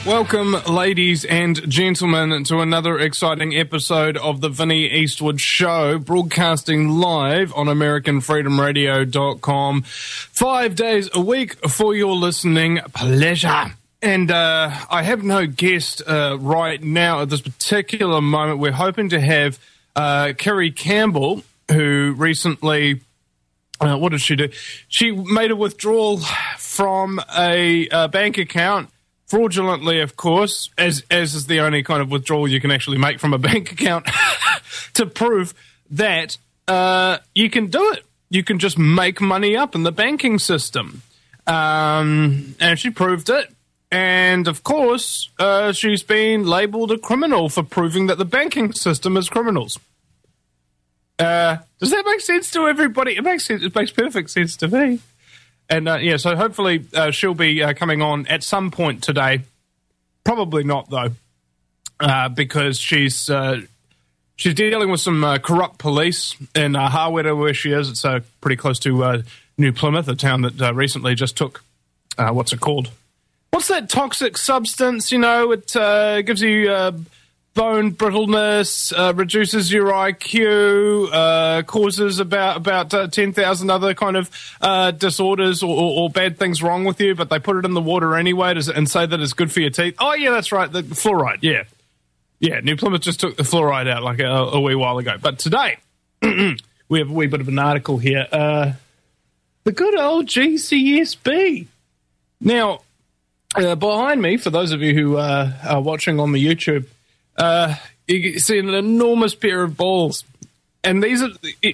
Welcome, ladies and gentlemen, to another exciting episode of the Vinnie Eastwood Show, broadcasting live on AmericanFreedomRadio.com 5 days a week for your listening pleasure. And I have no guest right now at this particular moment. We're hoping to have Kerry Campbell, who recently... what did she do? She made a withdrawal from a bank account, fraudulently, of course, as is the only kind of withdrawal you can actually make from a bank account, to prove that you can do it. You can just make money up in the banking system. And she proved it. And, of course, she's been labelled a criminal for proving that the banking system is criminals. Does that make sense to everybody? It makes sense. It makes perfect sense to me. And, so hopefully she'll be coming on at some point today. Probably not, though, because she's dealing with some corrupt police in Hawera, where she is. It's pretty close to New Plymouth, a town that recently just took, what's it called? What's that toxic substance? You know, it gives you... bone brittleness, reduces your IQ, causes about 10,000 other kind of disorders or bad things wrong with you, but they put it in the water anyway and say that it's good for your teeth. Oh, yeah, that's right, the fluoride, yeah. Yeah, New Plymouth just took the fluoride out like a wee while ago. But today, we have a wee bit of an article here. The good old GCSB. Now, behind me, for those of you who are watching on the YouTube, you see an enormous pair of balls, and these are.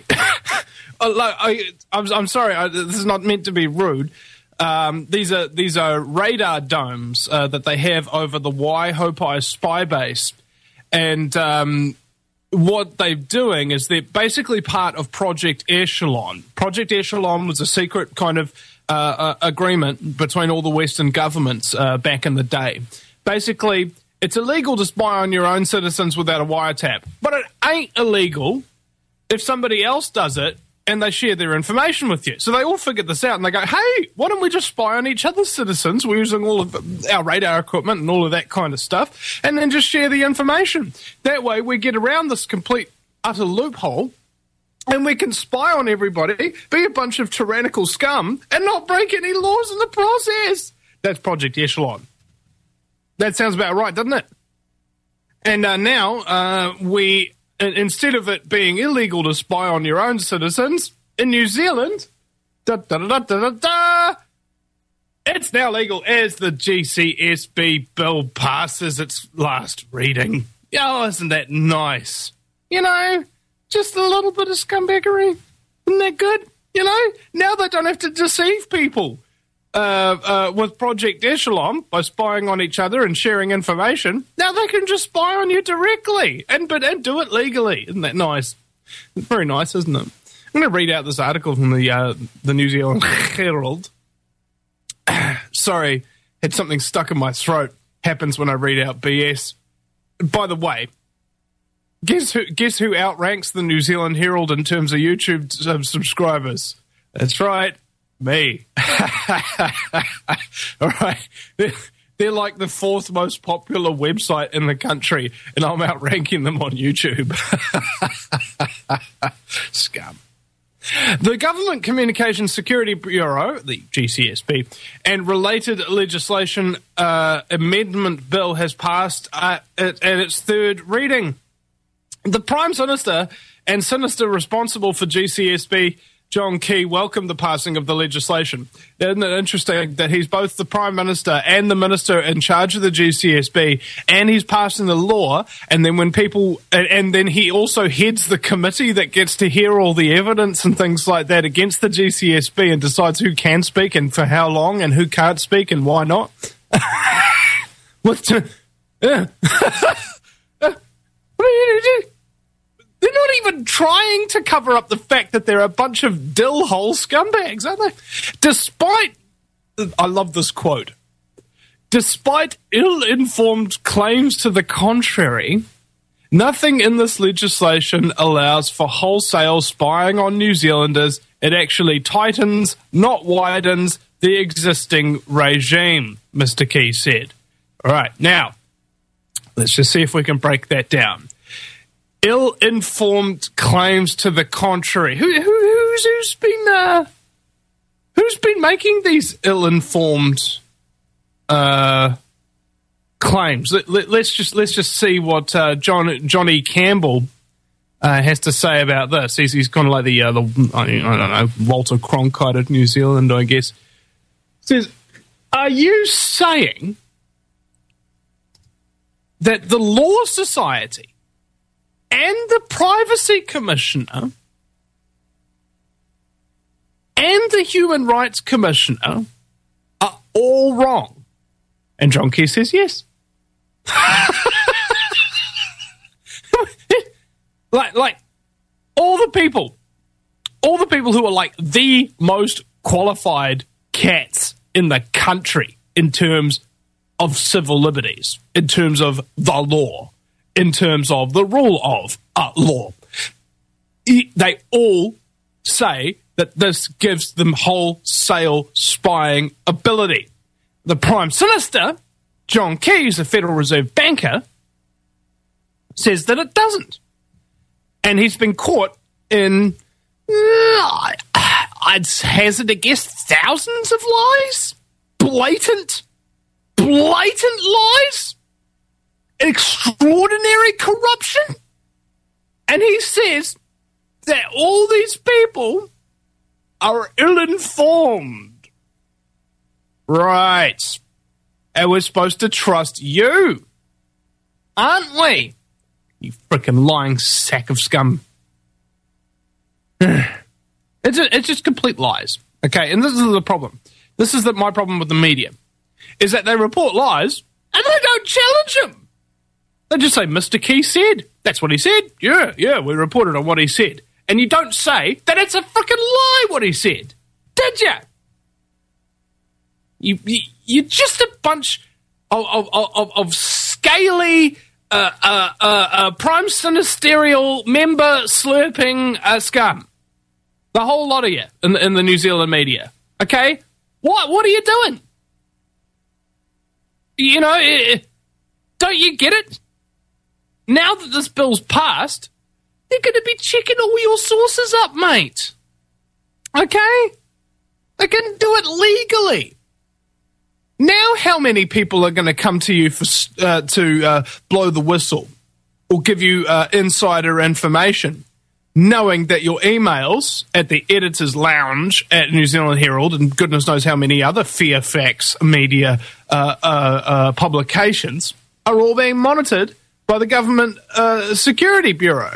I'm sorry, this is not meant to be rude. These are radar domes that they have over the Waihopai spy base, and what they're doing is they're basically part of Project Echelon. Project Echelon was a secret kind of agreement between all the Western governments back in the day. Basically, it's illegal to spy on your own citizens without a wiretap, but it ain't illegal if somebody else does it and they share their information with you. So they all figured this out, and they go, hey, why don't we just spy on each other's citizens? We're using all of our radar equipment and all of that kind of stuff, and then just share the information. That way we get around this complete, utter loophole, and we can spy on everybody, be a bunch of tyrannical scum, and not break any laws in the process. That's Project Echelon. That sounds about right, doesn't it? And now we, instead of it being illegal to spy on your own citizens, in New Zealand, it's now legal as the GCSB bill passes its last reading. Oh, isn't that nice? You know, just a little bit of scumbaggery. Isn't that good? You know, now they don't have to deceive people. With Project Echelon, by spying on each other and sharing information, now they can just spy on you directly and do it legally. Isn't that nice? It's very nice, isn't it? I'm going to read out this article from the New Zealand Herald. Sorry, had something stuck in my throat. Happens when I read out BS. By the way, guess who outranks the New Zealand Herald in terms of YouTube subscribers? That's right. Me. All right. They're like the fourth most popular website in the country, and I'm outranking them on YouTube. Scum. The Government Communications Security Bureau, the GCSB, and related legislation amendment bill has passed at its third reading. The Prime Minister and Sinister responsible for GCSB, John Key, welcomed the passing of the legislation. Isn't it interesting that he's both the Prime Minister and the Minister in charge of the GCSB, and he's passing the law, and then when people, and then he also heads the committee that gets to hear all the evidence and things like that against the GCSB and decides who can speak and for how long and who can't speak and why not? What are you doing? They're not even trying to cover up the fact that they're a bunch of dill-hole scumbags, are they? Despite, I love this quote, despite ill-informed claims to the contrary, nothing in this legislation allows for wholesale spying on New Zealanders. It actually tightens, not widens, the existing regime, Mr. Key said. All right, now, let's just see if we can break that down. Ill-informed claims to the contrary. Who's been making these ill-informed claims? Let's just see what Johnny Campbell has to say about this. He's kind of like the I don't know, Walter Cronkite of New Zealand, I guess. Says, are you saying that the Law Society and the Privacy Commissioner and the Human Rights Commissioner are all wrong? And John Key says yes. like all the people who are like the most qualified cats in the country in terms of civil liberties, in terms of the law, in terms of the rule of law. They all say that this gives them wholesale spying ability. The Prime Minister, John Key, a Federal Reserve banker, says that it doesn't. And he's been caught in, I'd hazard a guess, thousands of lies? Blatant lies? Extraordinary corruption? And he says that all these people are ill-informed. Right. And we're supposed to trust you, aren't we? You frickin' lying sack of scum. It's just complete lies. Okay, and this is the problem. This is my problem with the media, is that they report lies and they don't challenge them. They just say, Mr. Key said. That's what he said. Yeah, we reported on what he said. And you don't say that it's a frickin' lie what he said. Did ya? You're just a bunch of scaly, prime ministerial member slurping scum. The whole lot of you in the New Zealand media. Okay? What are you doing? You know, don't you get it? Now that this bill's passed, they're going to be checking all your sources up, mate. Okay? They can do it legally. Now how many people are going to come to you to blow the whistle or give you insider information, knowing that your emails at the editor's lounge at New Zealand Herald and goodness knows how many other Fairfax media publications are all being monitored by the Government Security Bureau?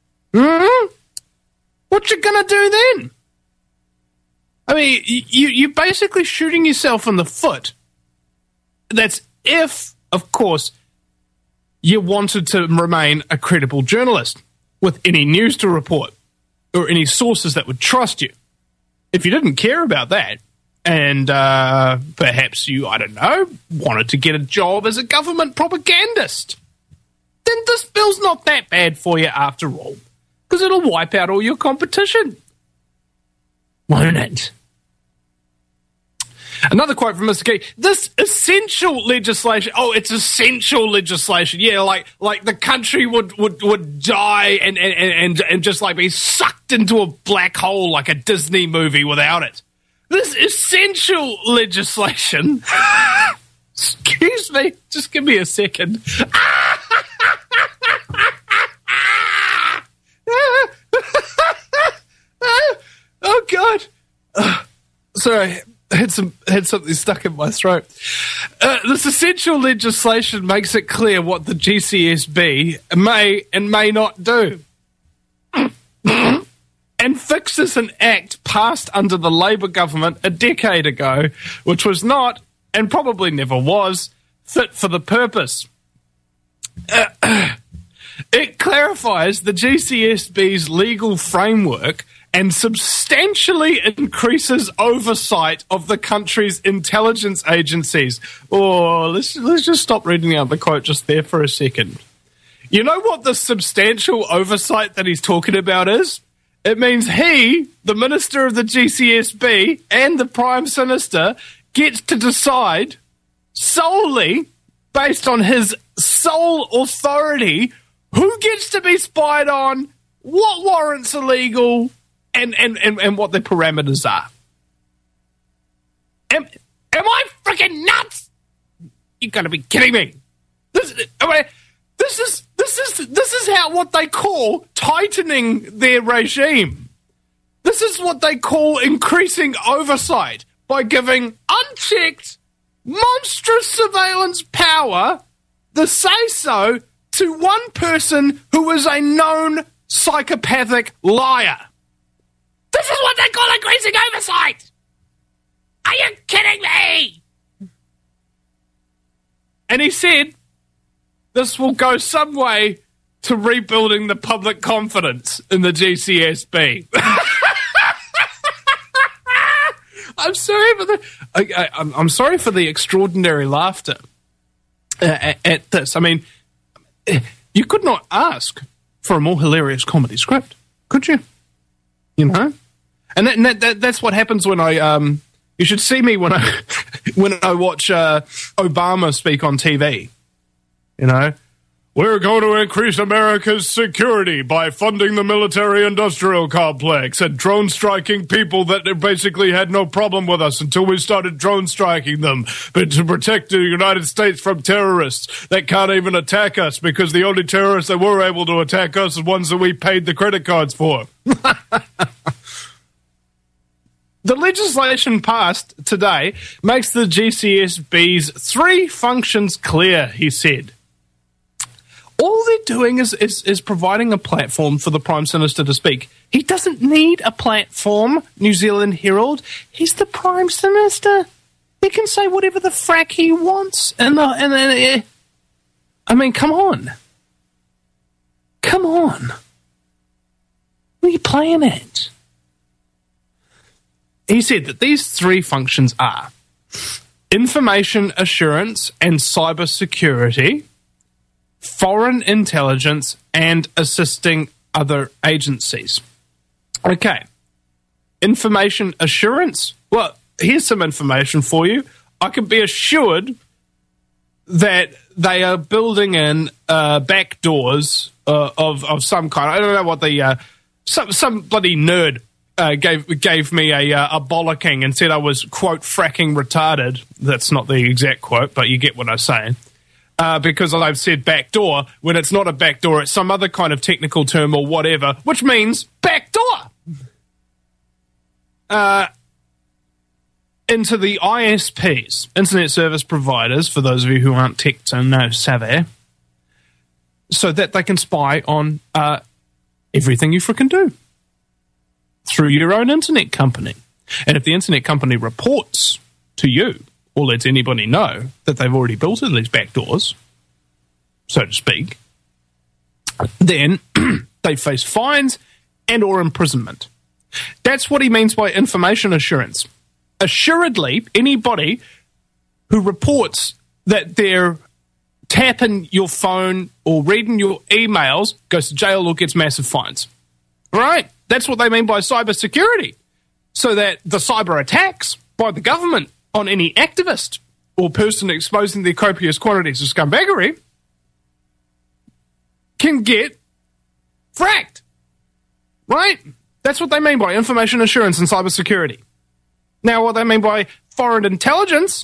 What you going to do then? I mean, you're basically shooting yourself in the foot. That's if, of course, you wanted to remain a credible journalist with any news to report or any sources that would trust you. If you didn't care about that and perhaps you, I don't know, wanted to get a job as a government propagandist, then this bill's not that bad for you after all, because it'll wipe out all your competition. Won't it? Another quote from Mr. Key, this essential legislation, it's essential legislation. Yeah, like the country would die and just like be sucked into a black hole like a Disney movie without it. This essential legislation, excuse me, just give me a second. Oh, God. Sorry. Had something stuck in my throat. This essential legislation makes it clear what the GCSB may and may not do, and fixes an act passed under the Labour government a decade ago, which was not, and probably never was, fit for the purpose. It clarifies the GCSB's legal framework and substantially increases oversight of the country's intelligence agencies. Let's just stop reading out the quote just there for a second. You know what the substantial oversight that he's talking about is? It means he, the Minister of the GCSB and the Prime Minister, gets to decide solely based on his sole authority who gets to be spied on, what warrants are legal, and what the parameters are. Am I freaking nuts? You gotta be kidding me. This is how what they call tightening their regime. This is what they call increasing oversight by giving unchecked, monstrous surveillance power, the say-so, to one person who is a known psychopathic liar. This is what they call increasing oversight! Are you kidding me? And he said this will go some way to rebuilding the public confidence in the GCSB. I'm sorry for the extraordinary laughter at this. I mean, you could not ask for a more hilarious comedy script, could you? You know, and that's what happens when I. You should see me when I watch Obama speak on TV. You know, we're going to increase America's security by funding the military-industrial complex and drone striking people that basically had no problem with us until we started drone striking them, but to protect the United States from terrorists that can't even attack us because the only terrorists that were able to attack us are ones that we paid the credit cards for. The legislation passed today makes the GCSB's 3 functions clear, he said. All they're doing is providing a platform for the Prime Minister to speak. He doesn't need a platform, New Zealand Herald. He's the Prime Minister. He can say whatever the frack he wants. I mean, come on. Come on. What are you playing at? He said that these 3 functions are information assurance and cybersecurity, foreign intelligence, and assisting other agencies. Okay. Information assurance? Well, here's some information for you. I can be assured that they are building in back doors of some kind. I don't know what the some bloody nerd gave me a bollocking and said I was, quote, fracking retarded. That's not the exact quote, but you get what I'm saying. Because I've said backdoor when it's not a backdoor, it's some other kind of technical term or whatever, which means backdoor. Into the ISPs, Internet Service Providers, for those of you who aren't tech and no savvy, so that they can spy on everything you frickin' do through your own internet company. And if the internet company reports to you or lets anybody know that they've already built in these back doors, so to speak, then they face fines and or imprisonment. That's what he means by information assurance. Assuredly, anybody who reports that they're tapping your phone or reading your emails goes to jail or gets massive fines. Right? That's what they mean by cybersecurity. So that the cyber attacks by the government on any activist or person exposing the copious quantities of scumbaggery can get fracked. Right? That's what they mean by information assurance and cybersecurity. Now, what they mean by foreign intelligence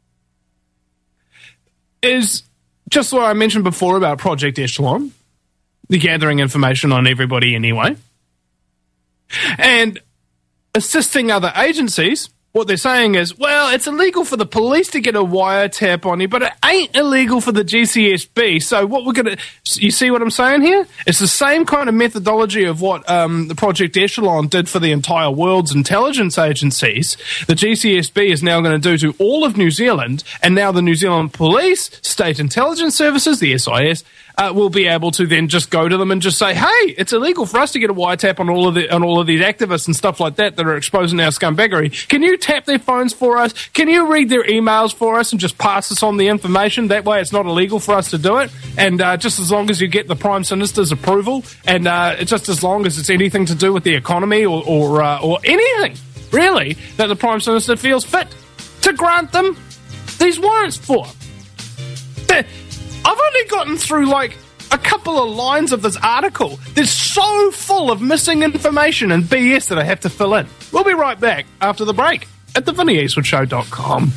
is just what I mentioned before about Project Echelon, the gathering information on everybody anyway. And assisting other agencies, what they're saying is, well, it's illegal for the police to get a wiretap on you, but it ain't illegal for the GCSB. So what we're going to... You see what I'm saying here? It's the same kind of methodology of what the Project Echelon did for the entire world's intelligence agencies. The GCSB is now going to do to all of New Zealand, and now the New Zealand Police, State Intelligence Services, the SIS, will be able to then just go to them and just say, hey, it's illegal for us to get a wiretap on all of these activists and stuff like that are exposing our scumbaggery. Can you tap their phones for us? Can you read their emails for us and just pass us on the information? That way it's not illegal for us to do it. And just as long as you get the Prime Minister's approval, and just as long as it's anything to do with the economy or anything, really, that the Prime Minister feels fit to grant them these warrants for. I've only gotten through like a couple of lines of this article. They're so full of missing information and BS that I have to fill in. We'll be right back after the break at thevinnieeastwoodshow.com.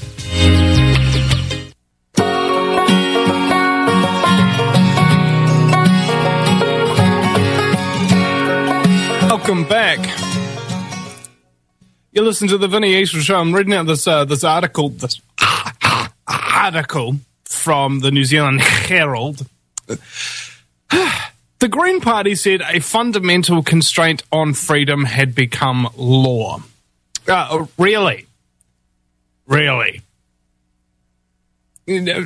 Welcome back. You listen to the Vinnie Eastwood Show. I'm reading out this article from the New Zealand Herald. The Green Party said a fundamental constraint on freedom had become law. Really? You know,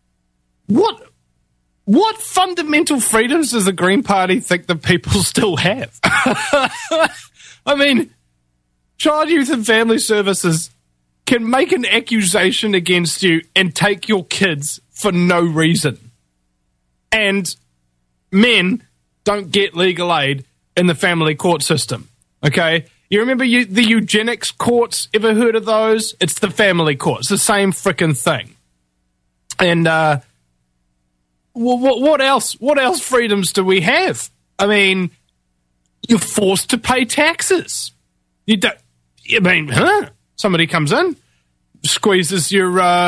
what fundamental freedoms does the Green Party think that people still have? I mean, Child, Youth and Family Services can make an accusation against you and take your kids for no reason. And men don't get legal aid in the family court system, okay? You remember the eugenics courts? Ever heard of those? It's the family court. It's the same frickin' thing. And what else? What else freedoms do we have? I mean, you're forced to pay taxes. You don't. I mean, somebody comes in, squeezes your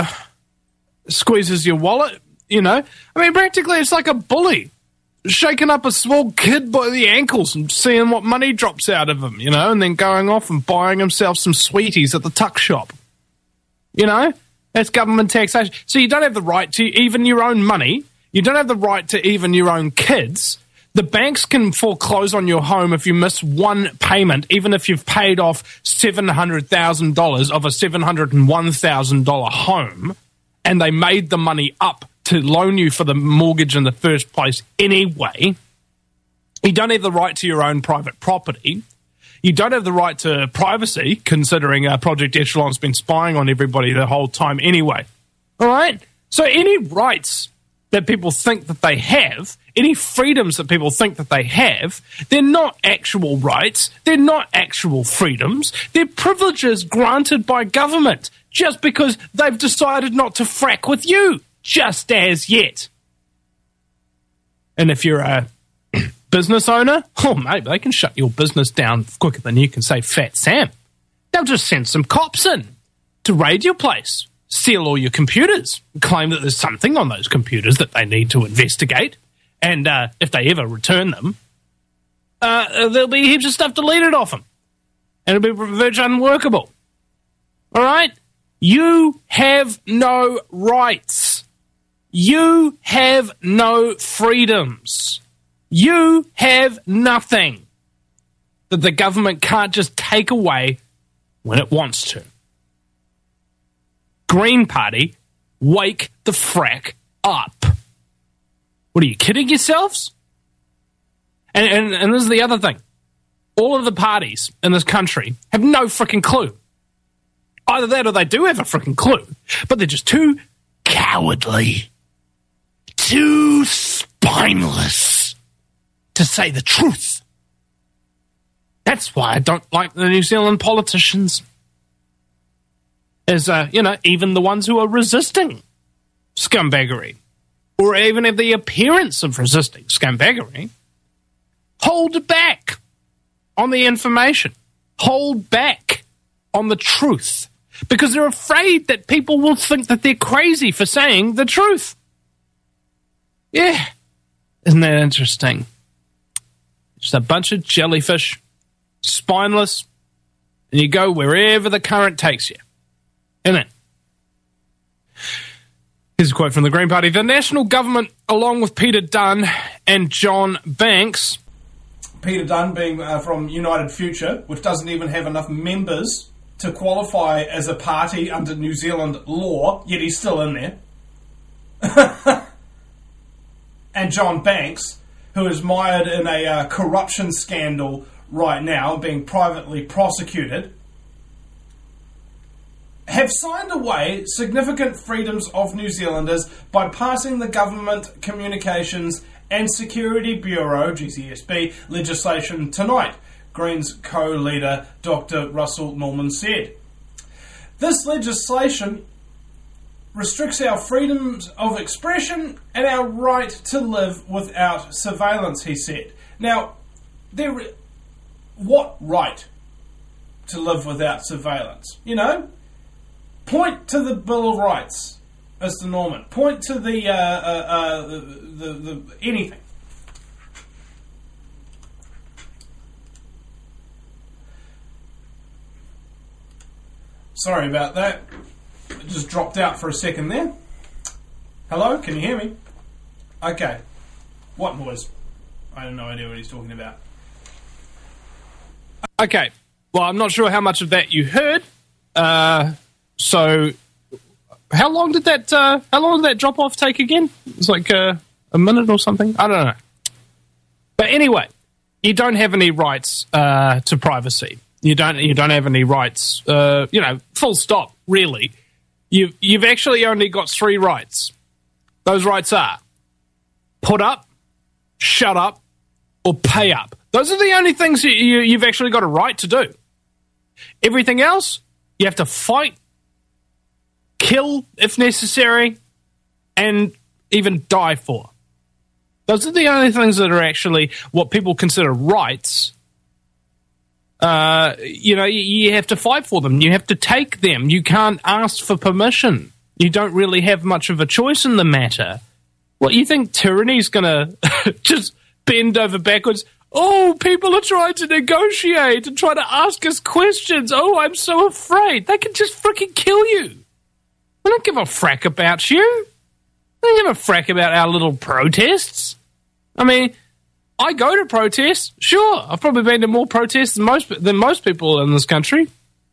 wallet. You know, I mean, practically it's like a bully shaking up a small kid by the ankles and seeing what money drops out of him. You know, and then going off and buying himself some sweeties at the tuck shop. You know, that's government taxation. So you don't have the right to even your own money. You don't have the right to even your own kids. The banks can foreclose on your home if you miss one payment, even if you've paid off $700,000 of a $701,000 home, and they made the money up to loan you for the mortgage in the first place anyway. You don't have the right to your own private property. You don't have the right to privacy, considering Project Echelon's been spying on everybody the whole time anyway. All right? So any rights that people think that they have, any freedoms that people think that they have, they're not actual rights. They're not actual freedoms. They're privileges granted by government just because they've decided not to frack with you, just as yet. And if you're a business owner, oh, mate, they can shut your business down quicker than you can say Fat Sam. They'll just send some cops in to raid your place, steal all your computers, claim that there's something on those computers that they need to investigate, and if they ever return them, there'll be heaps of stuff deleted off them, and it'll be virtually unworkable. All right? You have no rights. You have no freedoms. You have nothing that the government can't just take away when it wants to. Green Party, wake the frack up. What, are you kidding yourselves? And this is the other thing. All of the parties in this country have no freaking clue. Either that or they do have a freaking clue, but they're just too cowardly, too spineless to say the truth. That's why I don't like the New Zealand politicians. As, even the ones who are resisting scumbaggery, or even have the appearance of resisting scumbaggery, hold back on the information. Hold back on the truth. Because they're afraid that people will think that they're crazy for saying the truth. Yeah. Isn't that interesting? Just a bunch of jellyfish, spineless, and you go wherever the current takes you. Isn't it? Here's a quote from the Green Party. The National Government, along with Peter Dunn and John Banks. Peter Dunn being from United Future, which doesn't even have enough members to qualify as a party under New Zealand law, yet he's still in there. And John Banks, who is mired in a corruption scandal right now, being privately prosecuted, have signed away significant freedoms of New Zealanders by passing the Government Communications and Security Bureau, GCSB, legislation tonight, Greens co-leader Dr. Russell Norman said. This legislation restricts our freedoms of expression and our right to live without surveillance, he said. Now, what right to live without surveillance? You know? Point to the Bill of Rights, Mr. Norman. Point to the anything. Sorry about that. It just dropped out for a second there. Hello, can you hear me? Okay. What noise? I have no idea what he's talking about. Okay. Well, I'm not sure how much of that you heard. So, how long did that drop off take again? It's like a minute or something. I don't know. But anyway, you don't have any rights to privacy. You don't have any rights. Full stop. Really, you've actually only got 3 rights. Those rights are put up, shut up, or pay up. Those are the only things you've actually got a right to do. Everything else, you have to fight, kill if necessary, and even die for. Those are the only things that are actually what people consider rights. You have to fight for them. You have to take them. You can't ask for permission. You don't really have much of a choice in the matter. What, you think tyranny's going to just bend over backwards? Oh, people are trying to negotiate and try to ask us questions. Oh, I'm so afraid. They can just freaking kill you. I don't give a frack about you. I don't give a frack about our little protests. I mean, I go to protests, sure. I've probably been to more protests than most people in this country.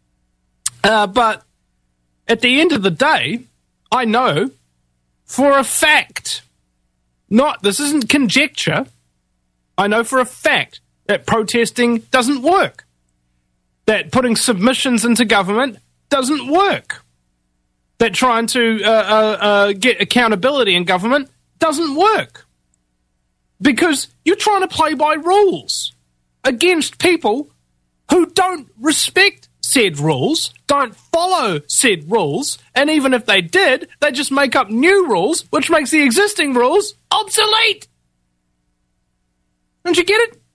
But at the end of the day, I know for a fact, this isn't conjecture, I know for a fact that protesting doesn't work. That putting submissions into government doesn't work. That trying to get accountability in government doesn't work. Because you're trying to play by rules against people who don't respect said rules, don't follow said rules, and even if they did, they just make up new rules, which makes the existing rules obsolete. Don't you get it?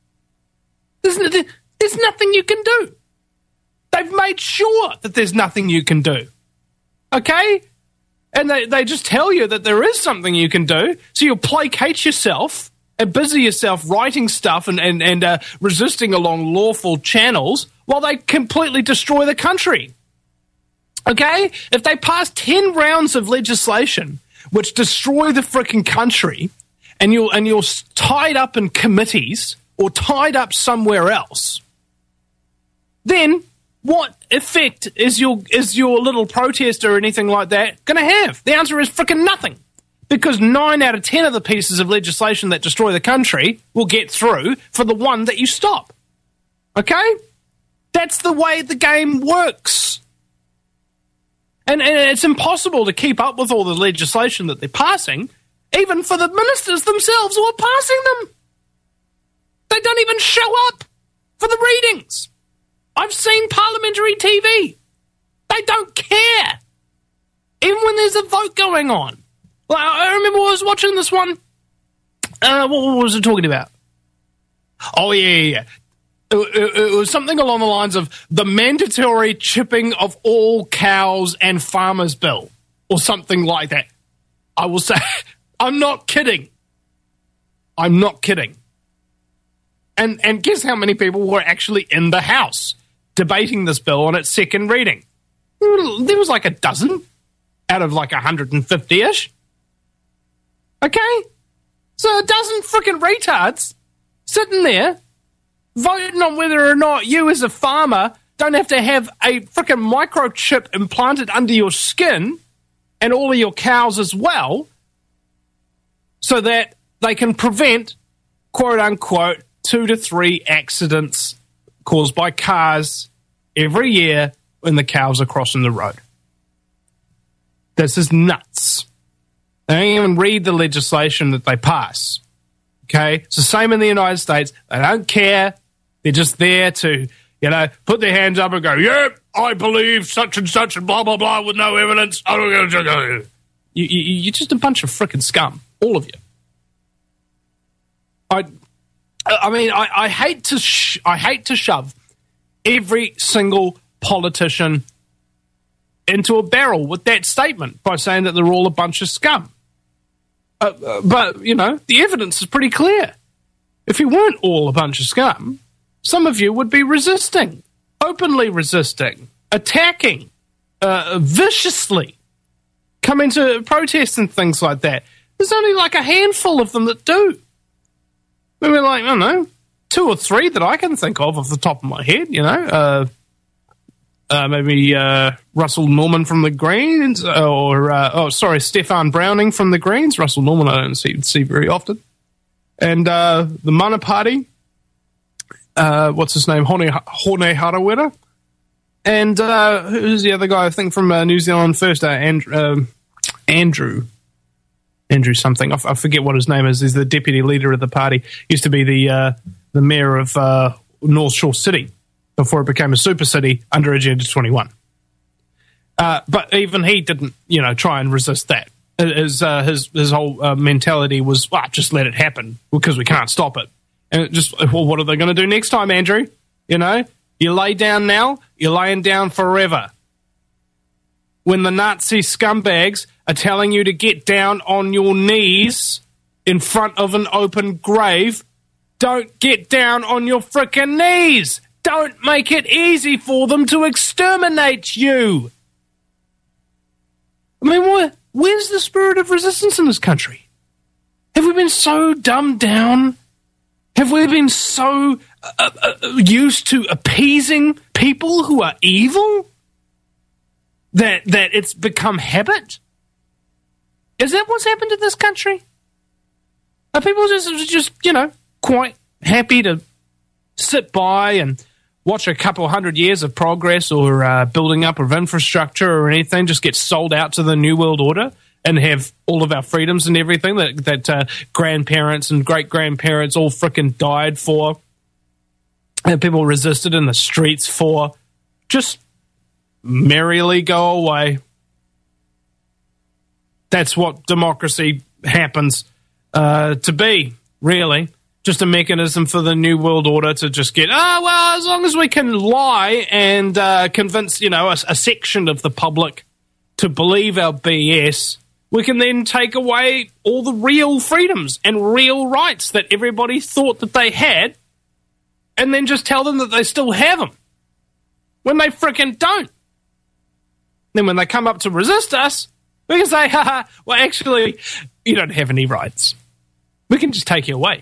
There's nothing you can do. They've made sure that there's nothing you can do. Okay? And they just tell you that there is something you can do, so you'll placate yourself and busy yourself writing stuff and resisting along lawful channels while they completely destroy the country. Okay? If they pass 10 rounds of legislation which destroy the freaking country and you're tied up in committees or tied up somewhere else, then what effect is your little protest or anything like that going to have? The answer is freaking nothing. Because 9 out of 10 of the pieces of legislation that destroy the country will get through for the one that you stop. Okay? That's the way the game works. And it's impossible to keep up with all the legislation that they're passing, even for the ministers themselves who are passing them. They don't even show up for the readings. I've seen parliamentary TV. They don't care. Even when there's a vote going on. Well, I remember I was watching this one. What was it talking about? Oh, yeah. It was something along the lines of the mandatory chipping of all cows and farmers bill, or something like that. I will say, I'm not kidding. I'm not kidding. And guess how many people were actually in the House debating this bill on its second reading? There was like a dozen out of like 150-ish. Okay? So a dozen freaking retards sitting there voting on whether or not you as a farmer don't have to have a freaking microchip implanted under your skin and all of your cows as well so that they can prevent, quote-unquote, 2 to 3 accidents caused by cars every year when the cows are crossing the road. This is nuts. They don't even read the legislation that they pass. Okay? It's the same in the United States. They don't care. They're just there to, put their hands up and go, yep, I believe such and blah, blah, blah, with no evidence. You're just a bunch of frickin' scum, all of you. I hate to shove every single politician into a barrel with that statement by saying that they're all a bunch of scum. But, you know, the evidence is pretty clear. If you weren't all a bunch of scum, some of you would be resisting, openly resisting, attacking, viciously, coming to protests and things like that. There's only like a handful of them that do. Maybe like, I don't know, 2 or 3 that I can think of off the top of my head, you know. Maybe Russell Norman from the Greens, or Stefan Browning from the Greens. Russell Norman I don't see very often. And the Mana Party, what's his name, Hone Harawira. And who's the other guy, I think, from New Zealand First, Andrew something. I forget what his name is. He's the deputy leader of the party. Used to be the mayor of North Shore City before it became a super city under Agenda 21. But even he didn't, you know, try and resist that. His whole mentality was, just let it happen because we can't stop it. And it just, well, what are they going to do next time, Andrew? You know, you lay down now, you're laying down forever. When the Nazi scumbags are telling you to get down on your knees in front of an open grave, don't get down on your frickin' knees. Don't make it easy for them to exterminate you. I mean, where's the spirit of resistance in this country? Have we been so dumbed down? Have we been so used to appeasing people who are evil that it's become habit? Is that what's happened to this country? Are people just you know, quite happy to sit by and watch a couple 100 years of progress or building up of infrastructure or anything just get sold out to the New World Order and have all of our freedoms and everything that grandparents and great-grandparents all frickin' died for, and people resisted in the streets for, just merrily go away? That's what democracy happens to be, really. Just a mechanism for the New World Order to just get, as long as we can lie and convince, you know, a section of the public to believe our BS, we can then take away all the real freedoms and real rights that everybody thought that they had, and then just tell them that they still have them, when they frickin' don't. Then when they come up to resist us, we can say, well, actually, you don't have any rights. We can just take you away.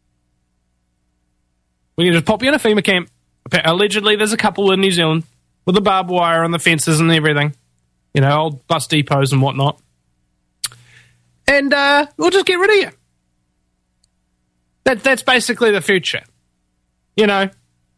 We can just pop you in a FEMA camp. Allegedly, there's a couple in New Zealand with the barbed wire and the fences and everything. You know, old bus depots and whatnot. And we'll just get rid of you. That's basically the future. You know.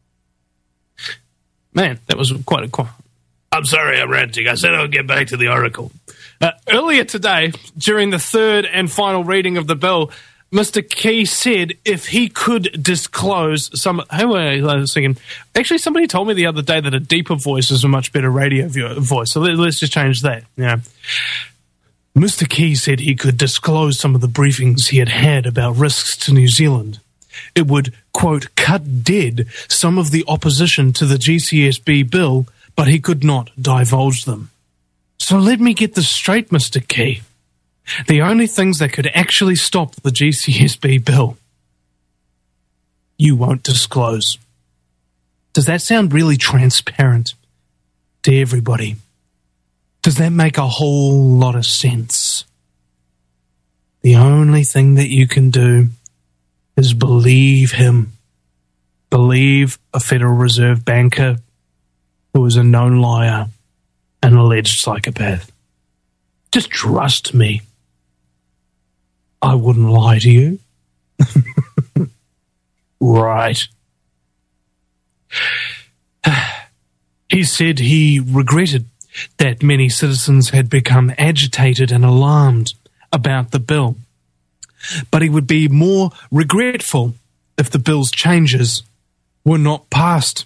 Man, that was quite a... I'm sorry, I'm ranting. I said I'll get back to the article. Earlier today, during the third and final reading of the bill, Mr. Key said if he could disclose some... I was thinking... Actually, somebody told me the other day that a deeper voice is a much better radio voice, so let's just change that. Yeah. Mr. Key said he could disclose some of the briefings he had about risks to New Zealand. It would, quote, cut dead some of the opposition to the GCSB bill, but he could not divulge them. So let me get this straight, Mr. Key. The only things that could actually stop the GCSB bill, you won't disclose. Does that sound really transparent to everybody? Does that make a whole lot of sense? The only thing that you can do is believe him. Believe a Federal Reserve banker who is a known liar and alleged psychopath. Just trust me. I wouldn't lie to you. Right. He said he regretted that many citizens had become agitated and alarmed about the bill, but he would be more regretful if the bill's changes were not passed.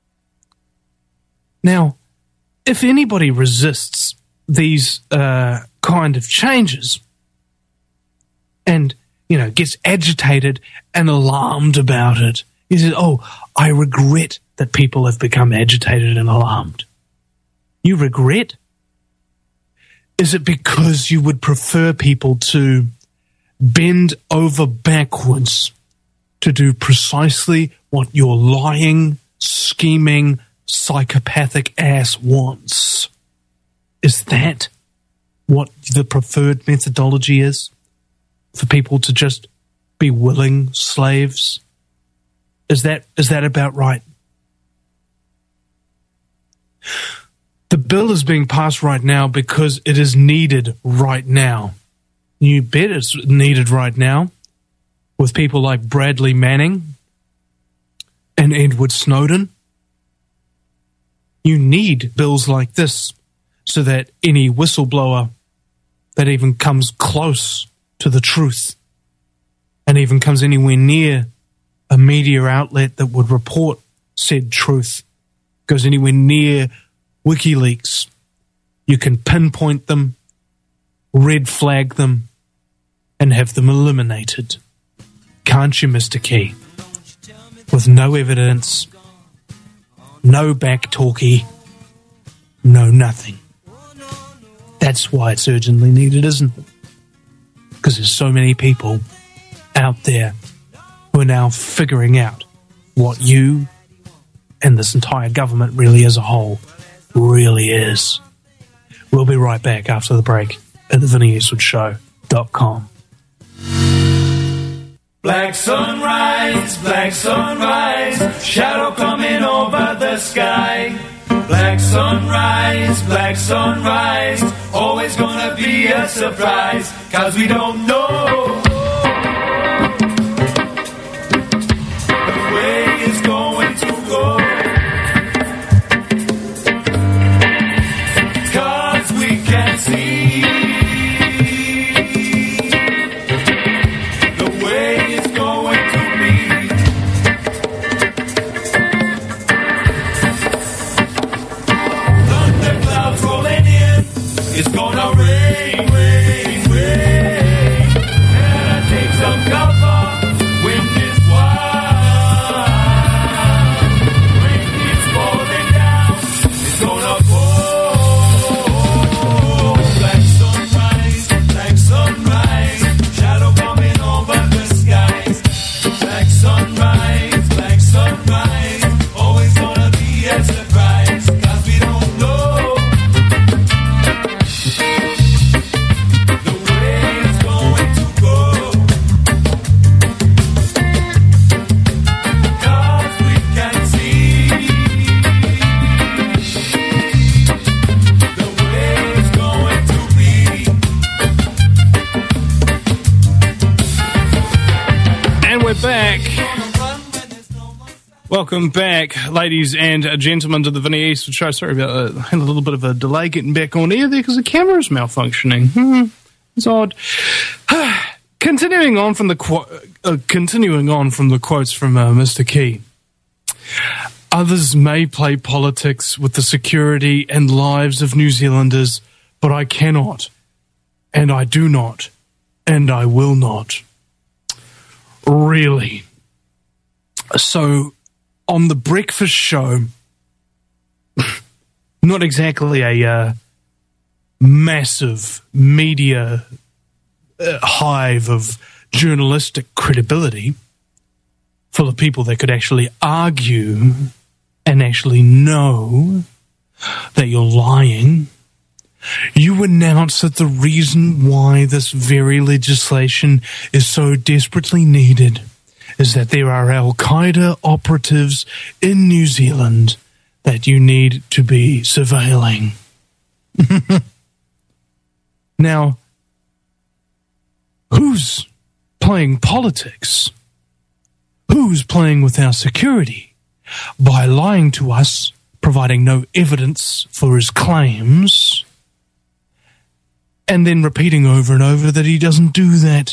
Now, if anybody resists these kind of changes and, gets agitated and alarmed about it. He says, I regret that people have become agitated and alarmed. You regret? Is it because you would prefer people to bend over backwards to do precisely what your lying, scheming, psychopathic ass wants? Is that what the preferred methodology is? For people to just be willing slaves? Is that about right? The bill is being passed right now because it is needed right now. You bet it's needed right now with people like Bradley Manning and Edward Snowden. You need bills like this so that any whistleblower that even comes close to the truth and even comes anywhere near a media outlet that would report said truth, goes anywhere near WikiLeaks, you can pinpoint them, red flag them, and have them eliminated. Can't you, Mr. Key? With no evidence, no back-talky, no nothing. That's why it's urgently needed, isn't it? Because there's so many people out there who are now figuring out what you and this entire government really as a whole really is. We'll be right back after the break at theVinnyEastwoodshow.com. Black sunrise, shadow coming over the sky. Black sunrise, always gonna be a surprise, 'cause we don't know the way it's going to go. 'Cause we can see the way it's going to be. Thunder clouds rolling in, it's gonna rain, rain, rain. And I take some cover, wind is wild. Rain is falling down, it's gonna pour. Black sunrise, shadow coming over the skies. Black sunrise, always gonna be a surprise, 'cause we don't know the way it's going to go. 'Cause we can see the way it's going to be. And we're back. Welcome back, ladies and gentlemen, to the Vinny Eastwood Show. Sorry about that. I had a little bit of a delay getting back on air there because the camera's malfunctioning. It's odd. Continuing on from the quotes from Mr. Key. Others may play politics with the security and lives of New Zealanders, but I cannot, and I do not, and I will not. Really? So, on the breakfast show, not exactly a massive media hive of journalistic credibility, full of people that could actually argue and actually know that you're lying, you announce that the reason why this very legislation is so desperately needed is that there are Al-Qaeda operatives in New Zealand that you need to be surveilling. Now, who's playing politics? Who's playing with our security? By lying to us, providing no evidence for his claims, and then repeating over and over that he doesn't do that.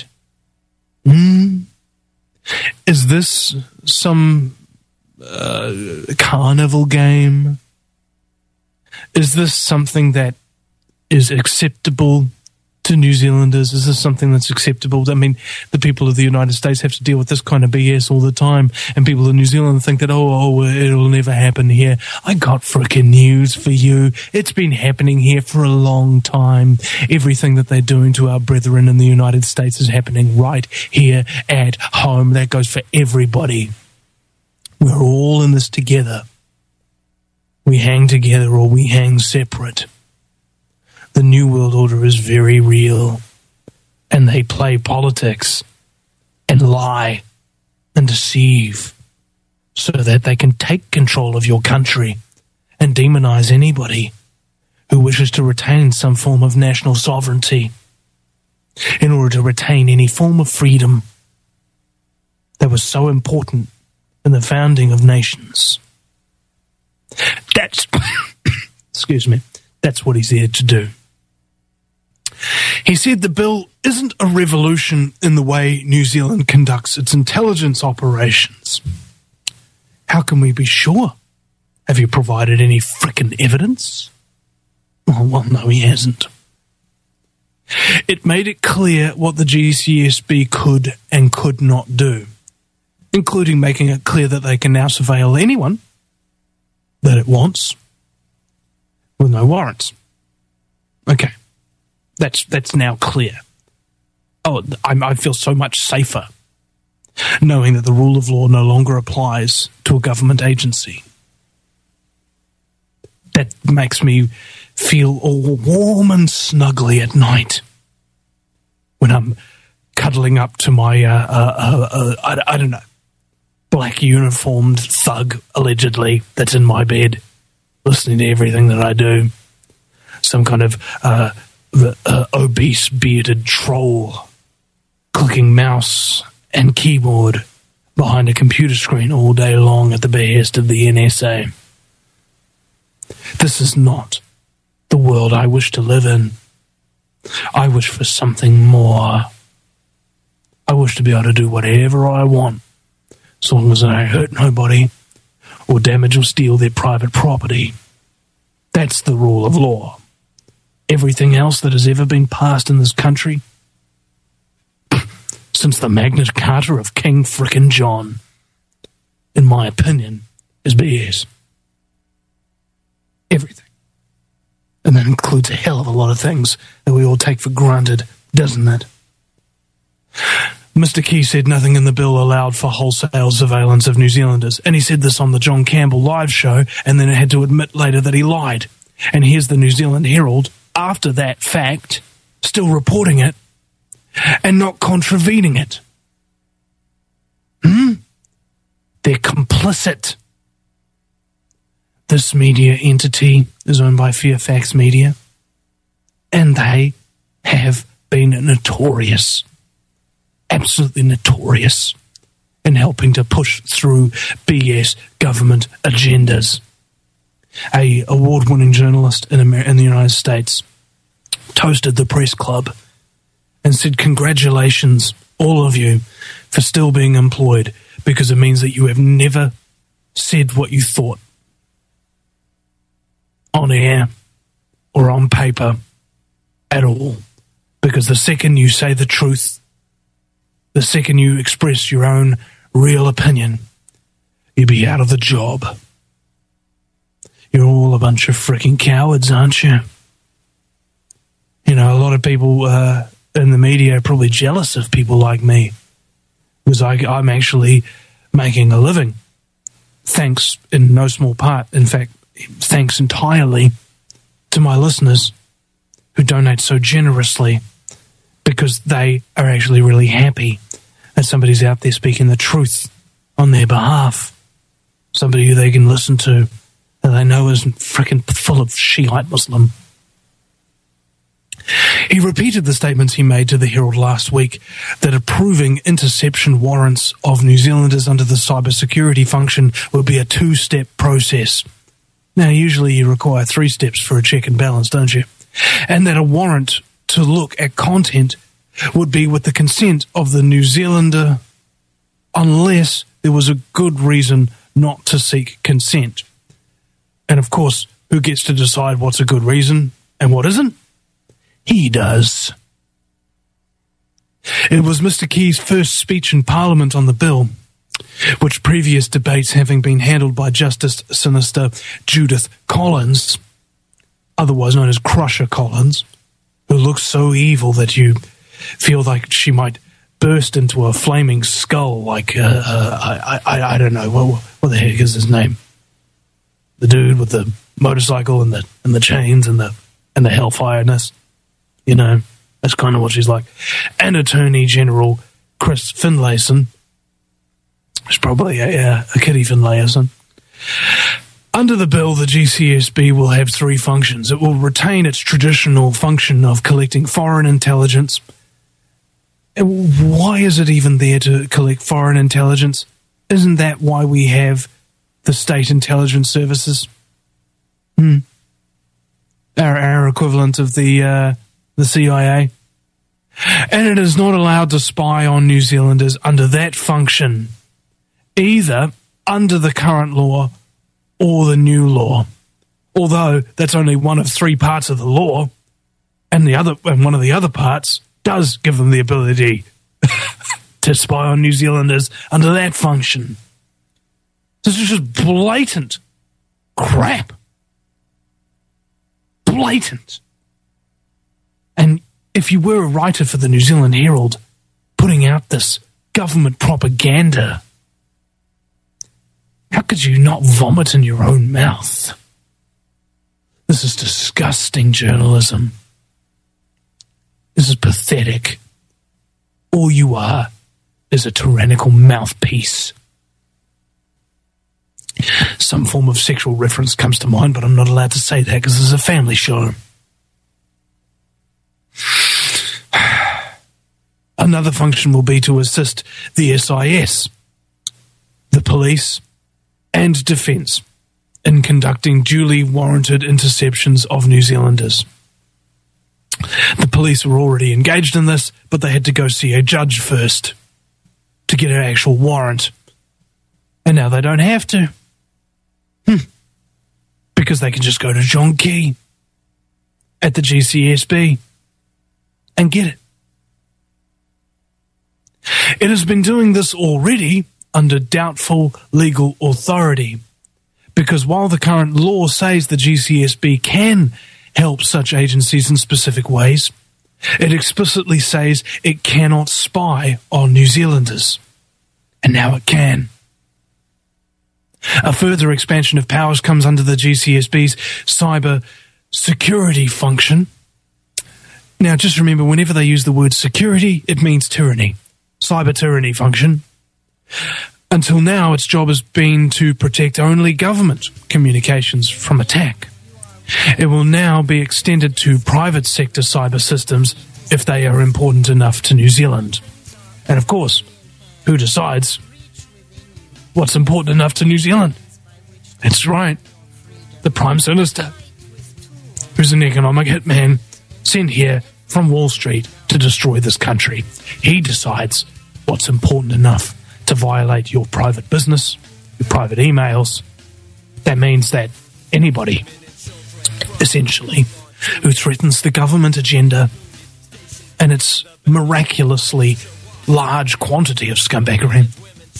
Is this some carnival game? Is this something that is acceptable to New Zealanders? Is this something that's acceptable? I mean, the people of the United States have to deal with this kind of BS all the time, and people in New Zealand think that, it'll never happen here. I got frickin' news for you. It's been happening here for a long time. Everything that they're doing to our brethren in the United States is happening right here at home. That goes for everybody. We're all in this together. We hang together or we hang separate. The New World Order is very real, and they play politics and lie and deceive so that they can take control of your country and demonize anybody who wishes to retain some form of national sovereignty in order to retain any form of freedom that was so important in the founding of nations. That's, excuse me, that's what he's here to do. He said the bill isn't a revolution in the way New Zealand conducts its intelligence operations. How can we be sure? Have you provided any frickin' evidence? Oh, well, no, he hasn't. It made it clear what the GCSB could and could not do, including making it clear that they can now surveil anyone that it wants with no warrants. Okay. That's now clear. Oh, I feel so much safer knowing that the rule of law no longer applies to a government agency. That makes me feel all warm and snuggly at night when I'm cuddling up to my, I don't know, black uniformed thug, allegedly, that's in my bed, listening to everything that I do. Some kind of obese, bearded troll clicking mouse and keyboard behind a computer screen all day long at the behest of the NSA. This is not the world I wish to live in. I wish for something more. I wish to be able to do whatever I want, so long as I don't hurt nobody or damage or steal their private property. That's the rule of law. Everything else that has ever been passed in this country since the Magna Carta of King frickin' John, in my opinion, is BS. Everything. And that includes a hell of a lot of things that we all take for granted, doesn't it? Mr. Key said nothing in the bill allowed for wholesale surveillance of New Zealanders, and he said this on the John Campbell live show, and then had to admit later that he lied. And here's the New Zealand Herald, after that fact, still reporting it and not contravening it. They're complicit. This media entity is owned by Fairfax Media, and they have been notorious, absolutely notorious, in helping to push through BS government agendas. A award-winning journalist in the United States toasted the press club and said, "Congratulations, all of you, for still being employed, because it means that you have never said what you thought on air or on paper at all. Because the second you say the truth, the second you express your own real opinion, you'll be out of the job. You're all a bunch of freaking cowards, aren't you?" You know, a lot of people in the media are probably jealous of people like me, because I'm actually making a living, thanks in no small part, in fact, thanks entirely to my listeners who donate so generously, because they are actually really happy that somebody's out there speaking the truth on their behalf, somebody who they can listen to that they know isn't frickin' full of Shiite Muslim. He repeated the statements he made to the Herald last week that approving interception warrants of New Zealanders under the cybersecurity function will be a two-step process. Now, usually you require 3 steps for a check and balance, don't you? And that a warrant to look at content would be with the consent of the New Zealander unless there was a good reason not to seek consent. And of course, who gets to decide what's a good reason and what isn't? He does. It was Mr. Key's first speech in Parliament on the bill, which previous debates having been handled by Justice Sinister Judith Collins, otherwise known as Crusher Collins, who looks so evil that you feel like she might burst into a flaming skull like, I don't know, what the heck is his name? The dude with the motorcycle and the chains and the hellfireness, you know, that's kind of what she's like. And Attorney General Chris Finlayson. It's probably a Kitty Finlayson. Under the bill, the GCSB will have three functions. It will retain its traditional function of collecting foreign intelligence. Why is it even there to collect foreign intelligence? Isn't that why we have the state intelligence services? Our equivalent of the CIA. And it is not allowed to spy on New Zealanders under that function, either under the current law or the new law. Although that's only one of three parts of the law, and one of the other parts does give them the ability to spy on New Zealanders under that function. This is just blatant crap. Blatant. And if you were a writer for the New Zealand Herald putting out this government propaganda, how could you not vomit in your own mouth? This is disgusting journalism. This is pathetic. All you are is a tyrannical mouthpiece. Some form of sexual reference comes to mind, but I'm not allowed to say that because this is a family show. Another function will be to assist the SIS, the police, and defence in conducting duly warranted interceptions of New Zealanders. The police were already engaged in this, but they had to go see a judge first to get an actual warrant. And now they don't have to. Because they can just go to John Key at the GCSB and get it. It has been doing this already under doubtful legal authority, because while the current law says the GCSB can help such agencies in specific ways, it explicitly says it cannot spy on New Zealanders. And now it can. A further expansion of powers comes under the GCSB's cyber security function. Now, just remember, whenever they use the word security, it means tyranny. Cyber tyranny function. Until now, its job has been to protect only government communications from attack. It will now be extended to private sector cyber systems if they are important enough to New Zealand. And of course, who decides what's important enough to New Zealand? That's right, the Prime Minister, who's an economic hitman sent here from Wall Street to destroy this country. He decides what's important enough to violate your private business, your private emails. That means that anybody, essentially, who threatens the government agenda and its miraculously large quantity of scumbaggery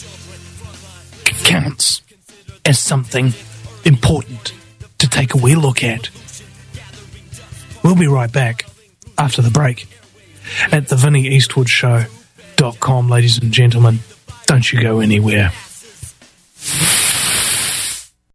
counts as something important to take a wee look at. We'll be right back after the break at thevinnieeastwoodshow.com, ladies and gentlemen. Don't you go anywhere.